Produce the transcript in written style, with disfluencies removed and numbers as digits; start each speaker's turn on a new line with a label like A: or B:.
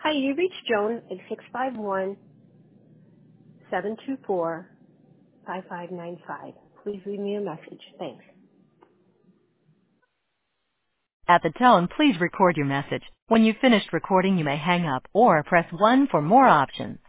A: Hi, you reached Joan at 651-724-5595. Please leave me a message. Thanks.
B: At the tone, please record your message. When you've finished recording, you may hang up or press 1 for more options.